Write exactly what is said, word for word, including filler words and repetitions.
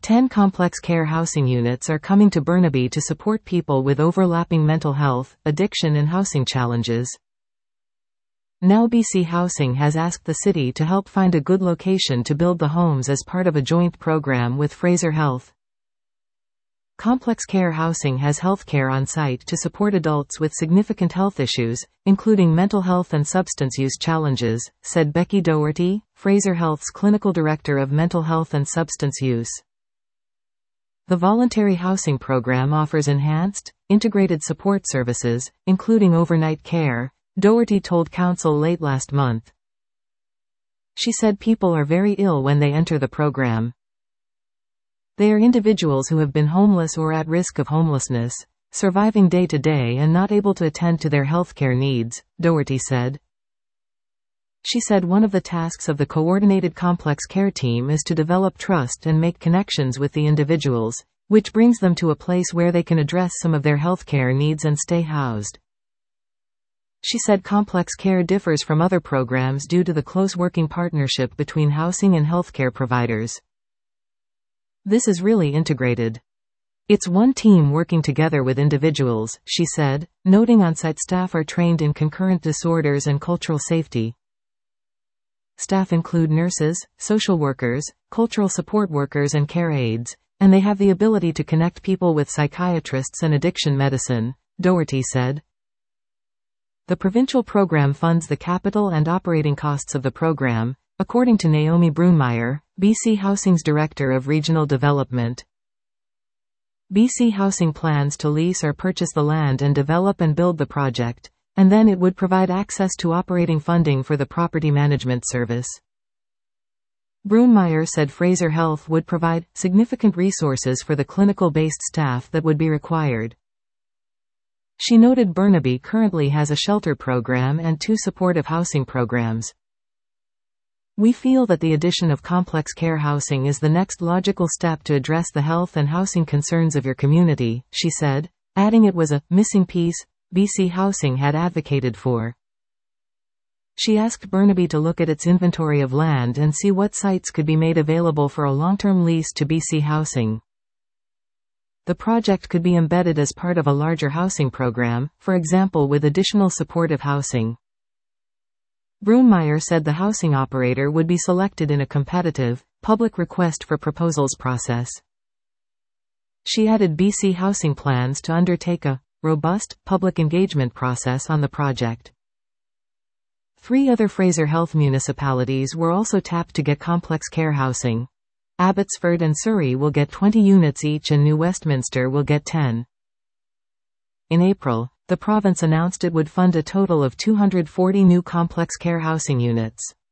Ten complex care housing units are coming to Burnaby to support people with overlapping mental health, addiction and housing challenges. Now B C Housing has asked the city to help find a good location to build the homes as part of a joint program with Fraser Health. Complex care housing has healthcare on site to support adults with significant health issues, including mental health and substance use challenges, said Becky Doherty, Fraser Health's Clinical Director of Mental Health and Substance Use. The voluntary housing program offers enhanced, integrated support services, including overnight care, Doherty told Council late last month. She said people are very ill when they enter the program. They are individuals who have been homeless or at risk of homelessness, surviving day to day and not able to attend to their healthcare needs, Doherty said. She said one of the tasks of the coordinated complex care team is to develop trust and make connections with the individuals, which brings them to a place where they can address some of their healthcare needs and stay housed. She said complex care differs from other programs due to the close working partnership between housing and healthcare providers. This is really integrated. It's one team working together with individuals, she said, noting on-site staff are trained in concurrent disorders and cultural safety. Staff include nurses, social workers, cultural support workers and care aides, and they have the ability to connect people with psychiatrists and addiction medicine, Doherty said. The provincial program funds the capital and operating costs of the program, according to Naomi Brunmeyer, B C Housing's Director of Regional Development. B C Housing plans to lease or purchase the land and develop and build the project, and then it would provide access to operating funding for the property management service. Brunmeyer said Fraser Health would provide significant resources for the clinical-based staff that would be required. She noted Burnaby currently has a shelter program and two supportive housing programs. We feel that the addition of complex care housing is the next logical step to address the health and housing concerns of your community, she said, adding it was a missing piece B C Housing had advocated for. She asked Burnaby to look at its inventory of land and see what sites could be made available for a long-term lease to B C Housing. The project could be embedded as part of a larger housing program, for example with additional supportive housing. Brunmeyer said the housing operator would be selected in a competitive, public request for proposals process. She added B C Housing plans to undertake a robust, public engagement process on the project. Three other Fraser Health municipalities were also tapped to get complex care housing. Abbotsford and Surrey will get twenty units each and New Westminster will get ten. In April, the province announced it would fund a total of two hundred forty new complex care housing units.